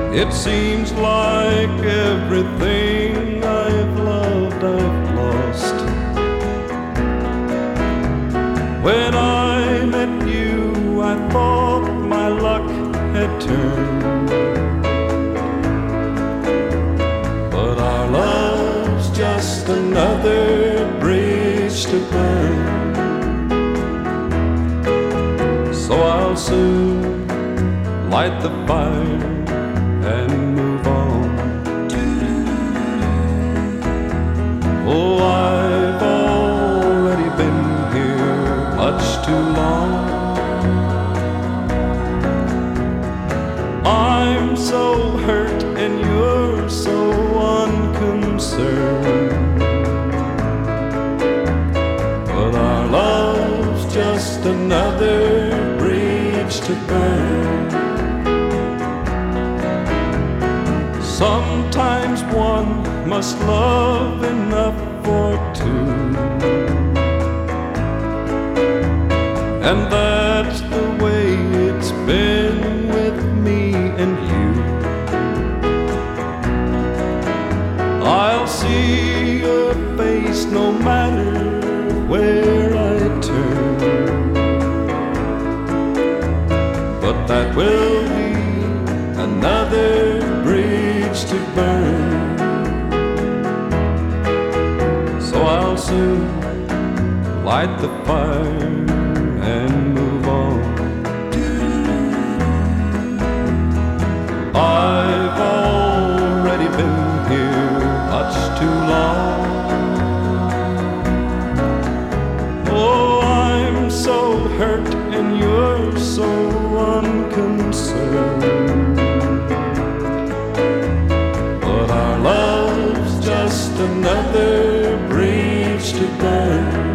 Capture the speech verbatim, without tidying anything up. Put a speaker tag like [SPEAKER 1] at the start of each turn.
[SPEAKER 1] It seems like everything I've loved I've lost. When I met you, I thought my luck had turned, but our love's just another bridge to burn. So I'll soon light the fire and move on. Oh, I've already been here much too long. I'm so hurt and you're so unconcerned, but our love's just another bridge to burn. Sometimes one must love enough for two, and that's the way it's been with me and you. I'll see your face no matter where I turn, but that will be another bridge to burn. So I'll soon light the fire and move on. I've already been here much too long. Oh, I'm so hurt and you're so unconcerned, but our love's just another bridge to burn.